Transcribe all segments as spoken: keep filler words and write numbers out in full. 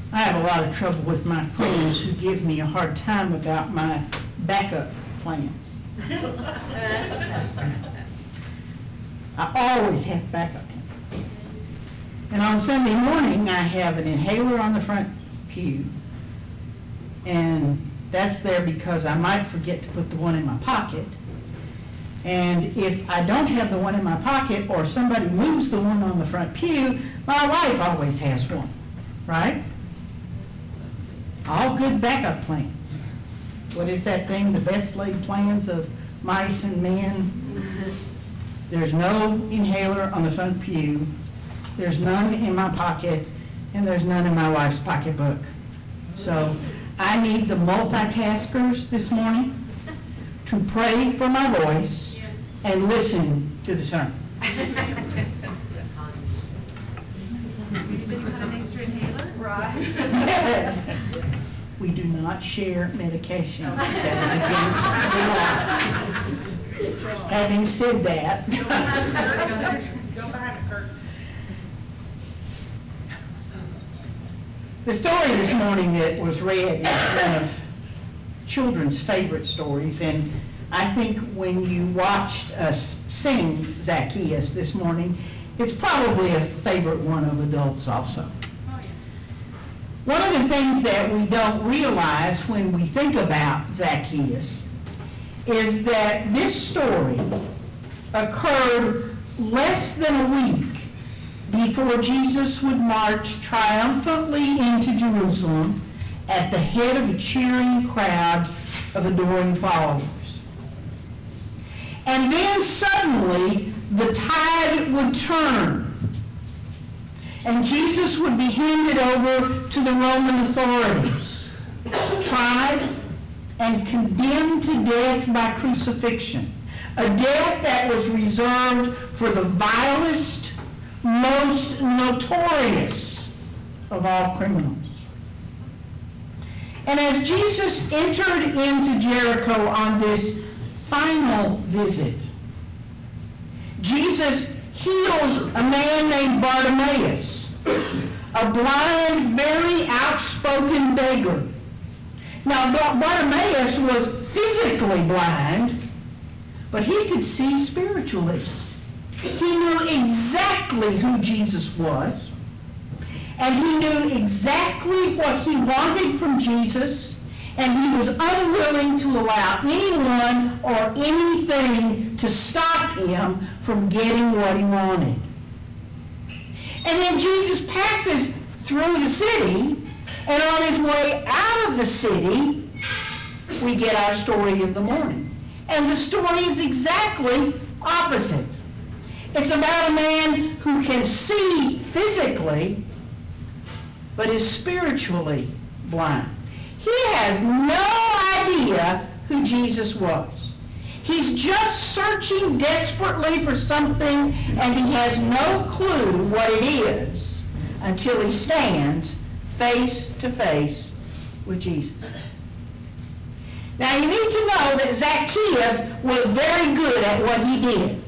I have a lot of trouble with my friends who give me a hard time about my backup plans. I always have backup plans. And on Sunday morning, I have an inhaler on the front pew, and that's there because I might forget to put the one in my pocket. And if I don't have the one in my pocket, or somebody moves the one on the front pew, my wife always has one, right? All good backup plans. What is that thing? The best laid plans of mice and men. There's no inhaler on the front pew. There's none in my pocket, and there's none in my wife's pocketbook. So I need the multitaskers this morning to pray for my voice and listen to the sermon. Anybody got an extra inhaler? Right. We do not share medication. That is against the law. Having said that, Go behind the curtain. the story this morning that was read is one of children's favorite stories, and I think when you watched us sing Zacchaeus this morning, it's probably a favorite one of adults also. One of the things that we don't realize when we think about Zacchaeus is that this story occurred less than a week before Jesus would march triumphantly into Jerusalem at the head of a cheering crowd of adoring followers. And then suddenly the tide would turn, and Jesus would be handed over to the Roman authorities, tried and condemned to death by crucifixion, a death that was reserved for the vilest, most notorious of all criminals. And as Jesus entered into Jericho on this final visit, Jesus heals a man named Bartimaeus, a blind, very outspoken beggar. Now, Bartimaeus was physically blind, but he could see spiritually. He knew exactly who Jesus was, and he knew exactly what he wanted from Jesus, and he was unwilling to allow anyone or anything to stop him from getting what he wanted. And then Jesus passes through the city, and on his way out of the city, we get our story of the morning. And the story is exactly opposite. It's about a man who can see physically, but is spiritually blind. He has no idea who Jesus was. He's just searching desperately for something, and he has no clue what it is until he stands face to face with Jesus. Now you need to know that Zacchaeus was very good at what he did.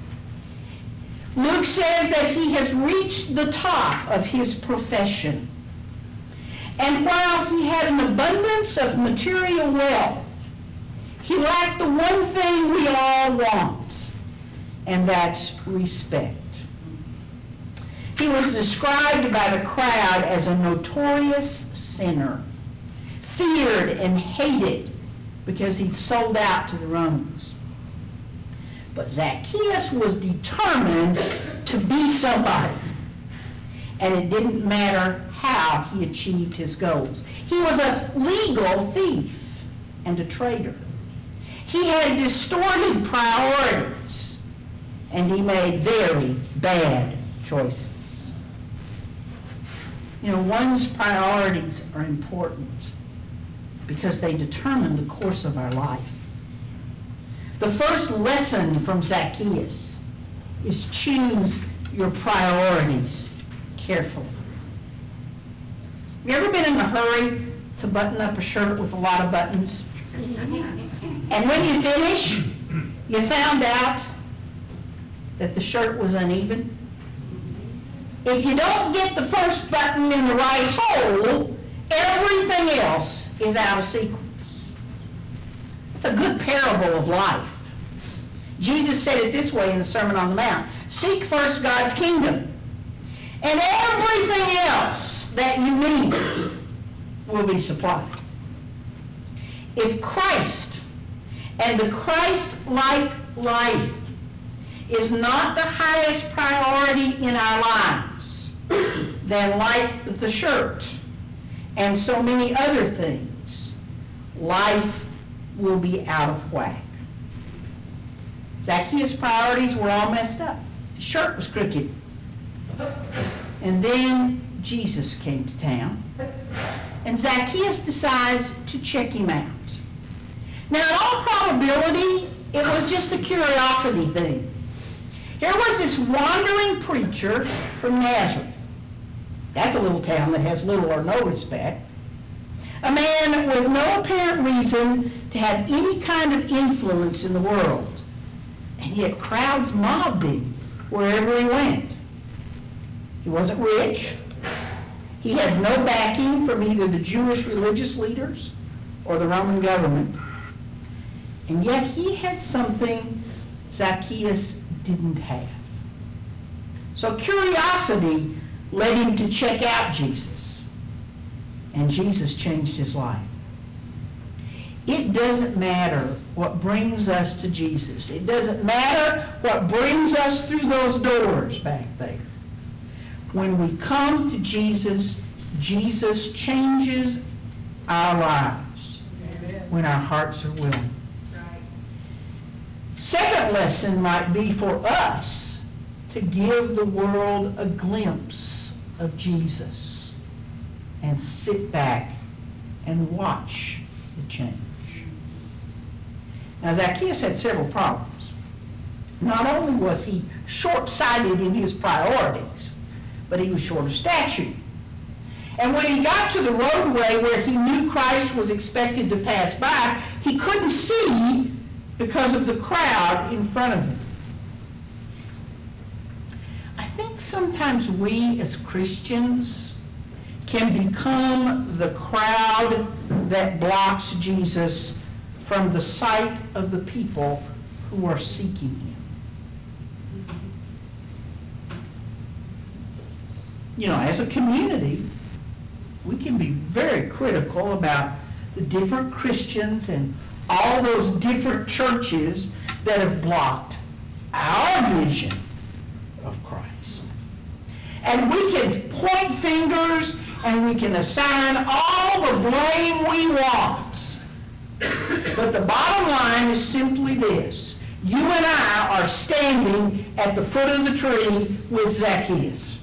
Luke says that he has reached the top of his profession. And while he had an abundance of material wealth, he lacked the one thing we all want, and that's respect. He was described by the crowd as a notorious sinner, feared and hated because he'd sold out to the Romans. But Zacchaeus was determined to be somebody, and it didn't matter how he achieved his goals. He was a legal thief and a traitor. He had distorted priorities, and he made very bad choices. You know, one's priorities are important because they determine the course of our life. The first lesson from Zacchaeus is choose your priorities carefully. You ever been in a hurry to button up a shirt with a lot of buttons? And when you finish, you found out that the shirt was uneven? If you don't get the first button in the right hole, everything else is out of sequence. It's a good parable of life. Jesus said it this way in the Sermon on the Mount: seek first God's kingdom, and everything else that you need will be supplied. If Christ and the Christ-like life is not the highest priority in our lives, then like the shirt and so many other things, life will be out of whack. Zacchaeus' priorities were all messed up. His shirt was crooked. And then Jesus came to town, and Zacchaeus decides to check him out. Now, in all probability, it was just a curiosity thing. Here was this wandering preacher from Nazareth. That's a little town that has little or no respect. A man with no apparent reason to have any kind of influence in the world. And yet crowds mobbed him wherever he went. He wasn't rich. He had no backing from either the Jewish religious leaders or the Roman government. And yet he had something Zacchaeus didn't have. So curiosity led him to check out Jesus. And Jesus changed his life. It doesn't matter what brings us to Jesus. It doesn't matter what brings us through those doors back there. When we come to Jesus, Jesus changes our lives. Amen. When our hearts are willing. Right. Second lesson might be for us to give the world a glimpse of Jesus and sit back and watch the change. Now, Zacchaeus had several problems. Not only was he short-sighted in his priorities, but he was short of stature. And when he got to the roadway where he knew Christ was expected to pass by, he couldn't see because of the crowd in front of him. I think sometimes we as Christians can become the crowd that blocks Jesus from the sight of the people who are seeking him. You know, as a community, we can be very critical about the different Christians and all those different churches that have blocked our vision of Christ. And we can point fingers and we can assign all the blame we want. But the bottom line is simply this: you and I are standing at the foot of the tree with Zacchaeus.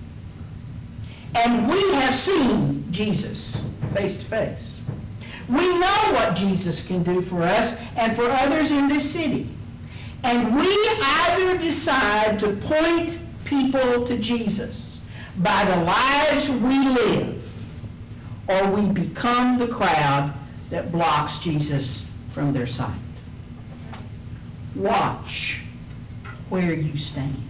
And we have seen Jesus face to face. We know what Jesus can do for us and for others in this city. And we either decide to point people to Jesus by the lives we live, or we become the crowd that blocks Jesus from their sight. Watch where you stand.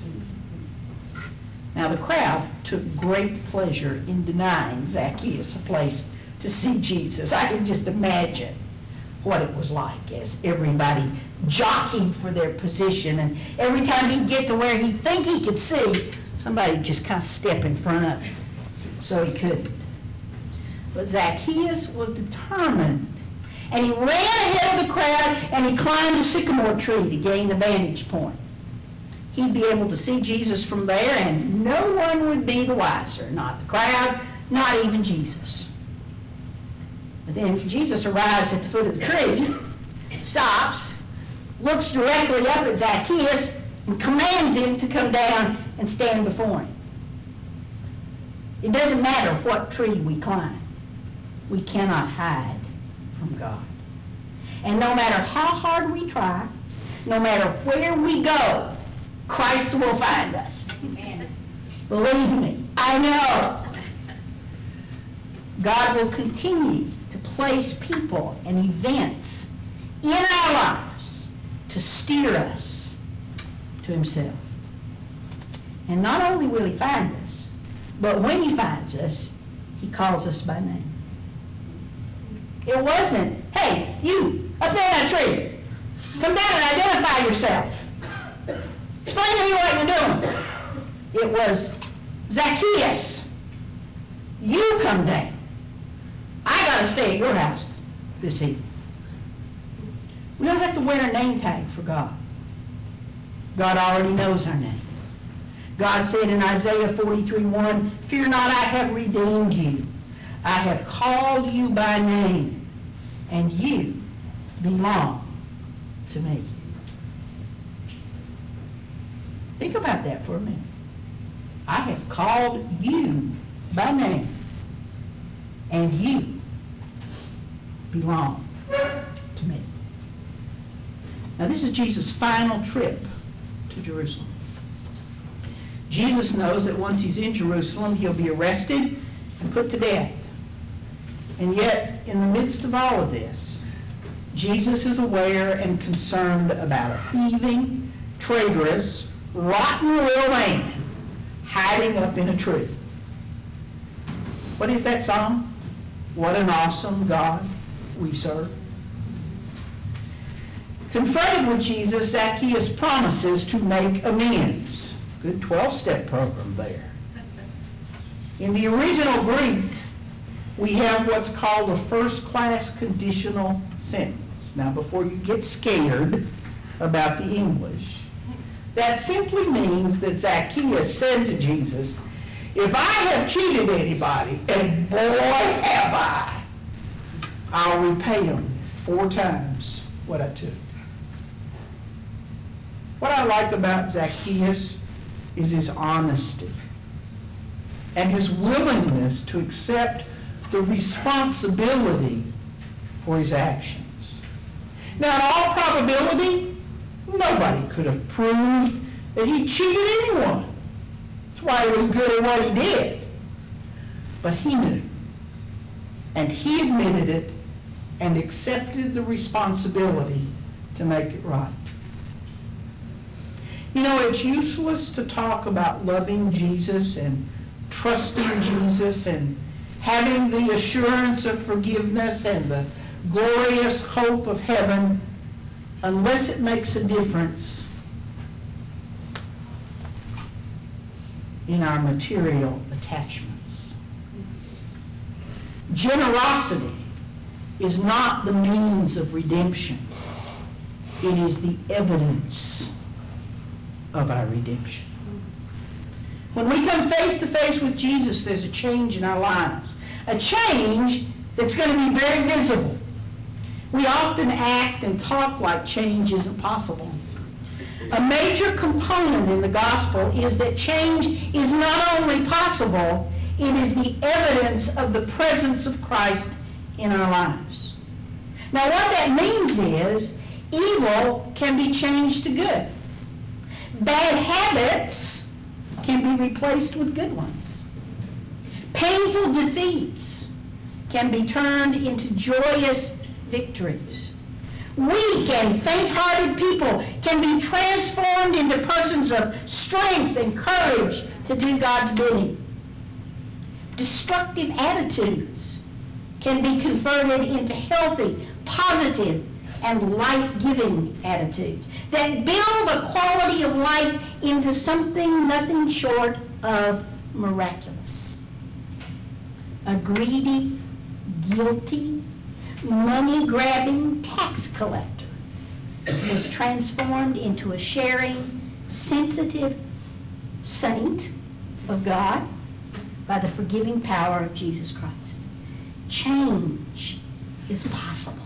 Now the crowd took great pleasure in denying Zacchaeus a place to see Jesus. I can just imagine what it was like as everybody jockeyed for their position, and every time he'd get to where he'd think he could see, somebody just kind of step in front of him so he couldn't. But Zacchaeus was determined, and he ran ahead of the crowd and he climbed a sycamore tree to gain the vantage point. He'd be able to see Jesus from there, and no one would be the wiser. Not the crowd, not even Jesus. But then Jesus arrives at the foot of the tree, stops, looks directly up at Zacchaeus, and commands him to come down and stand before him. It doesn't matter what tree we climb. We cannot hide from God. And no matter how hard we try, no matter where we go, Christ will find us. Amen. Believe me, I know. God will continue to place people and events in our lives to steer us to himself. And not only will he find us, but when he finds us, he calls us by name. It wasn't, hey, you, up there in that tree, come down and identify yourself. Explain to me what you're doing. It was, Zacchaeus, you come down. I got to stay at your house this evening. We don't have to wear a name tag for God. God already knows our name. God said in Isaiah forty-three one, fear not, I have redeemed you. I have called you by name, and you belong to me. Think about that for a minute. I have called you by name, and you belong to me. Now, this is Jesus' final trip to Jerusalem. Jesus knows that once he's in Jerusalem, he'll be arrested and put to death. And yet, in the midst of all of this, Jesus is aware and concerned about a thieving, traitorous, rotten little man hiding up in a tree. What is that song? What an awesome God we serve. Confronted with Jesus, Zacchaeus promises to make amends. Good twelve-step program there. In the original Greek, we have what's called a first-class conditional sentence. Now, before you get scared about the English, that simply means that Zacchaeus said to Jesus, if I have cheated anybody, and boy have I, I'll repay him four times what I took. What I like about Zacchaeus is his honesty and his willingness to accept the responsibility for his actions. Now, in all probability, nobody could have proved that he cheated anyone. That's why he was good at what he did. But he knew. And he admitted it and accepted the responsibility to make it right. You know, it's useless to talk about loving Jesus and trusting Jesus and having the assurance of forgiveness and the glorious hope of heaven unless it makes a difference in our material attachments. Generosity is not the means of redemption. It is the evidence of our redemption. When we come face to face with Jesus, there's a change in our lives. A change that's going to be very visible. We often act and talk like change isn't possible. A major component in the gospel is that change is not only possible, it is the evidence of the presence of Christ in our lives. Now, what that means is evil can be changed to good. Bad habits can be replaced with good ones. Painful defeats can be turned into joyous victories. Weak and faint-hearted people can be transformed into persons of strength and courage to do God's bidding. Destructive attitudes can be converted into healthy, positive, and life-giving attitudes that build a quality of life into something nothing short of miraculous. A greedy, guilty, money-grabbing tax collector was transformed into a sharing, sensitive saint of God by the forgiving power of Jesus Christ. Change is possible.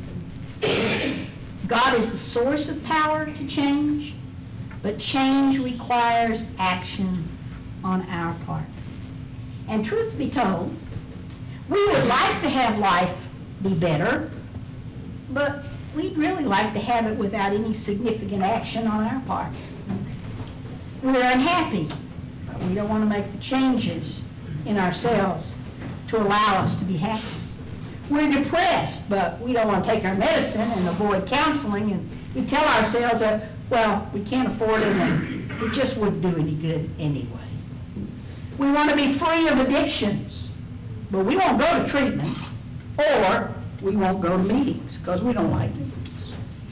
God is the source of power to change, but change requires action on our part. And truth be told, we would like to have life be better, but we'd really like to have it without any significant action on our part. We're unhappy, but we don't want to make the changes in ourselves to allow us to be happy. We're depressed, but we don't want to take our medicine and avoid counseling, and we tell ourselves that, well, we can't afford it and It just wouldn't do any good anyway. We want to be free of addictions, but we won't go to treatment, or we won't go to meetings because we don't like meetings.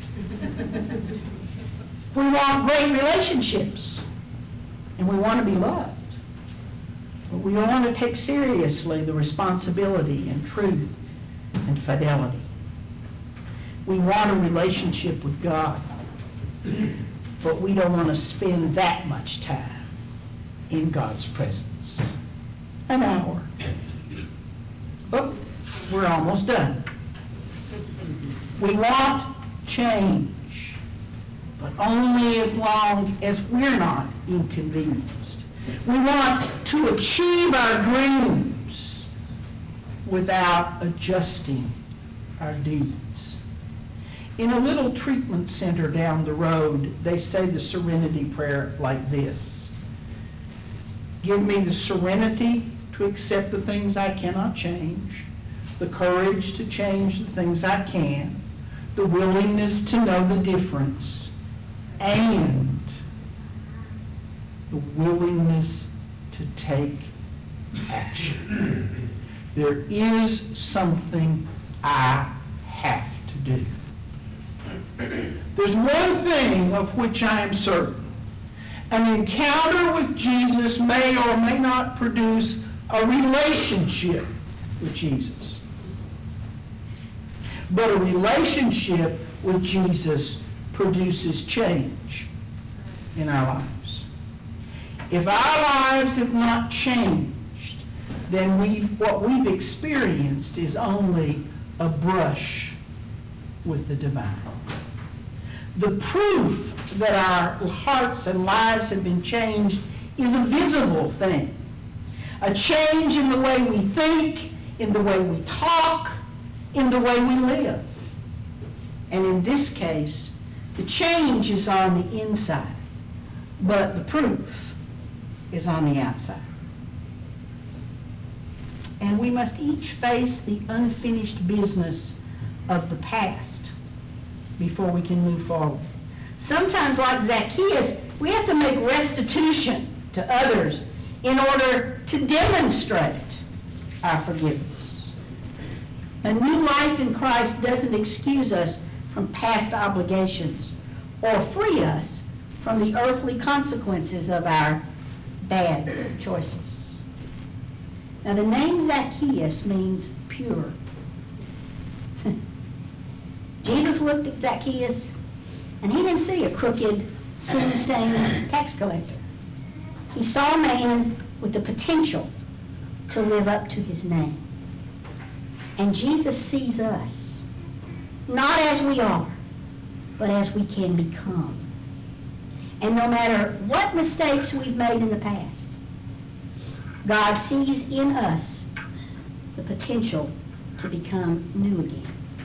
We want great relationships, and we want to be loved. But we want to take seriously the responsibility and truth and fidelity. We want a relationship with God, but we don't want to spend that much time in God's presence. An hour. Oh, we're almost done. We want change, but only as long as we're not inconvenienced. We want to achieve our dreams without adjusting our deeds. In a little treatment center down the road, they say the serenity prayer like this: give me the serenity to accept the things I cannot change, the courage to change the things I can, the willingness to know the difference, and the willingness to take action. There is something I have to do. There's one thing of which I am certain. An encounter with Jesus may or may not produce a relationship with Jesus. But a relationship with Jesus produces change in our lives. If our lives have not changed, then we've, what we've experienced is only a brush with the divine. The proof that our hearts and lives have been changed is a visible thing. A change in the way we think, in the way we talk, in the way we live. And in this case, the change is on the inside, but the proof is on the outside. And we must each face the unfinished business of the past before we can move forward. Sometimes, like Zacchaeus, we have to make restitution to others in order to demonstrate our forgiveness. A new life in Christ doesn't excuse us from past obligations or free us from the earthly consequences of our bad choices. Now, the name Zacchaeus means pure. Jesus looked at Zacchaeus, and he didn't see a crooked, sin-stained tax collector. He saw a man with the potential to live up to his name. And Jesus sees us, not as we are, but as we can become. And no matter what mistakes we've made in the past, God sees in us the potential to become new again.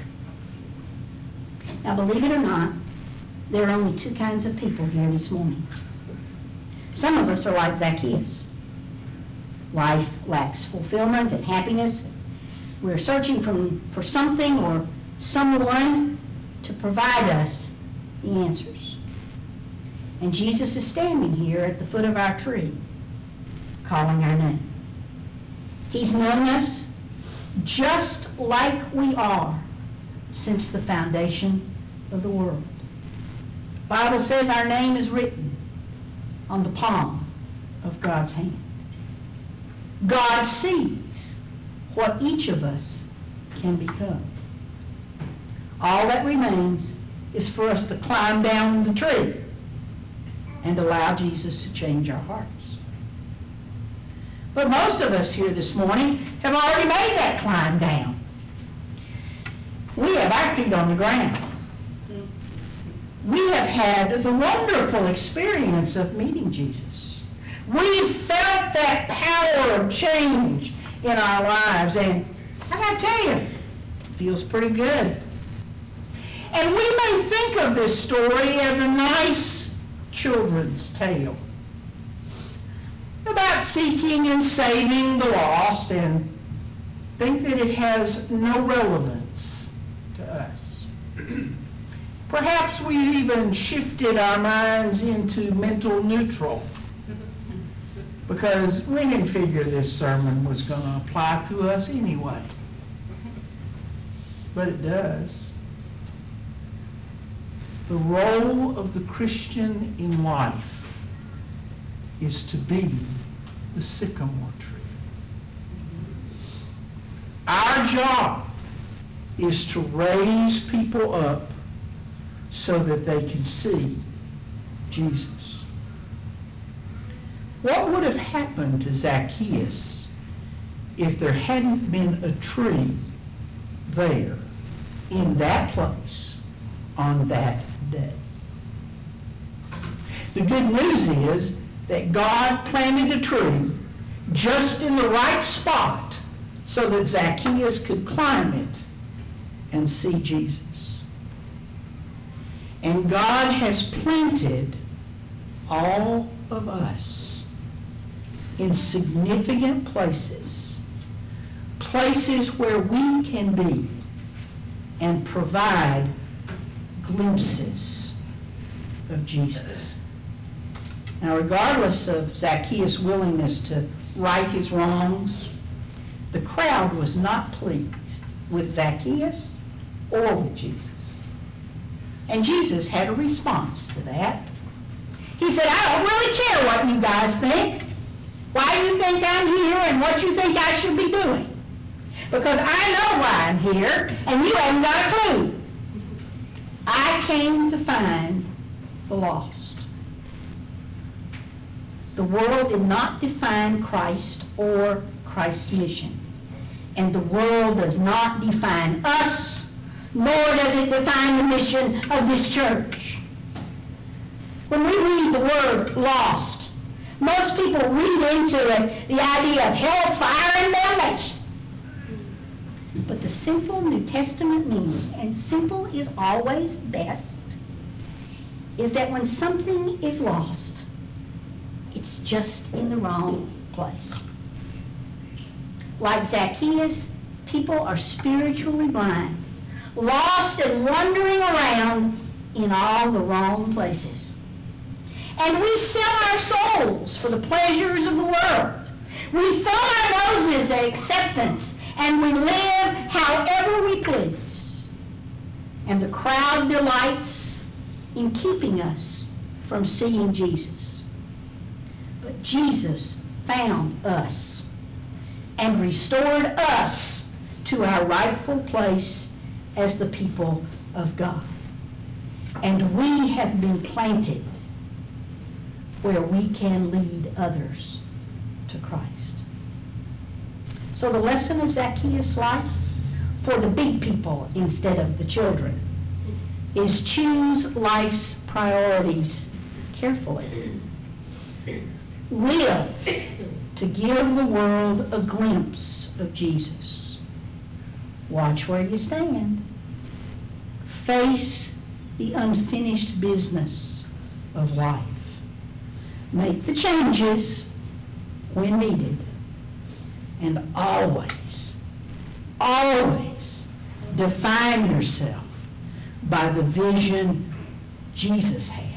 Now, believe it or not, there are only two kinds of people here this morning. Some of us are like Zacchaeus. Life lacks fulfillment and happiness. We're searching from, for something or someone to provide us the answers. And Jesus is standing here at the foot of our tree, calling our name. He's known us just like we are since the foundation of the world. The Bible says our name is written on the palm of God's hand. God sees what each of us can become. All that remains is for us to climb down the tree and allow Jesus to change our hearts. But most of us here this morning have already made that climb down. We have our feet on the ground. We have had the wonderful experience of meeting Jesus. We've felt that power of change in our lives, and I gotta tell you, it feels pretty good. And we may think of this story as a nice children's tale about seeking and saving the lost, and think that it has no relevance to us. Perhaps we even shifted our minds into mental neutral because we didn't figure this sermon was going to apply to us anyway. But it does. The role of the Christian in life is to be the sycamore tree. Our job is to raise people up so that they can see Jesus. What would have happened to Zacchaeus if there hadn't been a tree there in that place on that day? The good news is that God planted a tree just in the right spot so that Zacchaeus could climb it and see Jesus. And God has planted all of us in significant places, places where we can be and provide glimpses of Jesus. Now, regardless of Zacchaeus' willingness to right his wrongs, the crowd was not pleased with Zacchaeus or with Jesus. And Jesus had a response to that. He said, I don't really care what you guys think, why you think I'm here, and what you think I should be doing. Because I know why I'm here, and you haven't got a clue. I came to find the lost. The world did not define Christ or Christ's mission. And the world does not define us, nor does it define the mission of this church. When we read the word lost, most people read into it the idea of hellfire and damnation. But the simple New Testament meaning, and simple is always best, is that when something is lost, it's just in the wrong place. Like Zacchaeus, people are spiritually blind, lost and wandering around in all the wrong places. And we sell our souls for the pleasures of the world. We throw our noses at acceptance, and we live however we please. And the crowd delights in keeping us from seeing Jesus. But Jesus found us and restored us to our rightful place as the people of God. And we have been planted where we can lead others to Christ. So the lesson of Zacchaeus' life for the big people instead of the children is choose life's priorities carefully. Live to give the world a glimpse of Jesus. Watch where you stand. Face the unfinished business of life. Make the changes when needed. And always, always define yourself by the vision Jesus had